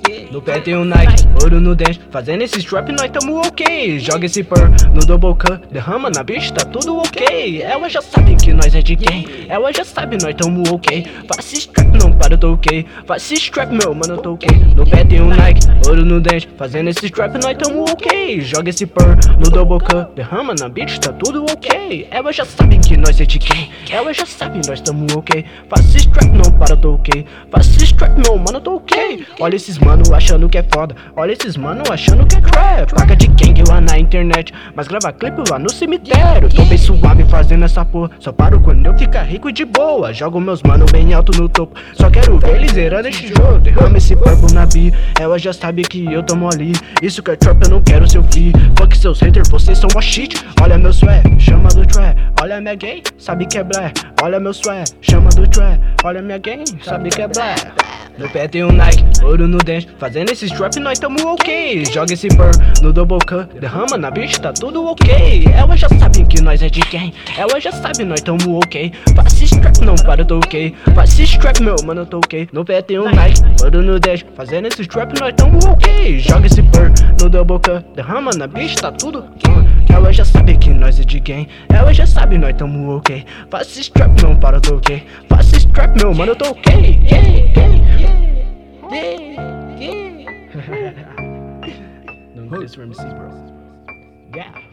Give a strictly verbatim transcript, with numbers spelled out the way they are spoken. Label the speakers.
Speaker 1: No pé tem um Nike, ouro no dente, fazendo esse strap nós tamo ok. Joga esse purr no double cut, derrama na bicha, tá tudo ok. Ela já sabe que nós é de quem, ela já sabe nós tamo ok. Faça strap, não para, eu tô ok. Faça strap, meu mano, eu tô ok. No pé tem um Nike, ouro no dente, fazendo esse strap nós tamo ok. Joga esse purr no double cut, derrama na bicha, tá tudo ok. Ela já sabe que nós é de quem, ela já sabe nós tamo ok. Faça strap, não para, eu tô ok. Faça strap, meu mano, eu tô ok. Olha esses mano achando que é foda, olha esses mano achando que é trap. Paga de gang lá na internet, mas grava clipe lá no cemitério. Tô bem suave fazendo essa porra, só paro quando eu ficar rico e de boa. Jogo meus mano bem alto no topo, só quero ver eles zerando este jogo. Derrama esse purple na bi, ela já sabe que eu tomo ali. Isso que é trap, eu não quero seu fi. Fuck seus haters, vocês são mó shit. Olha meu swag, chama do trap. Olha minha gang, sabe que é black. Olha meu swag, chama do trap. Olha minha gang, sabe que é black. No pé tem um Nike, ouro no dente, fazendo esse strap nós tamo ok. Joga esse purr no double cut, derrama na bicha, tá tudo ok. Ela já sabe que nós é de quem, ela já sabe nós tamo ok. Faça strap, não para, eu tô ok. Faça strap, meu mano, eu tô ok. No pé tem um Nike, ouro no dente, fazendo esse strap nós tamo ok. Joga esse purr no double cut, derrama na bicha, tá tudo ok. Ela já sabe que nós é de quem, ela já sabe nós tamo ok. Faça strap, não para, eu tô ok. Faça strap, meu mano, eu tô ok. Yeah, yeah. Yeah, yeah. Don't get this from M C, bro. Yeah.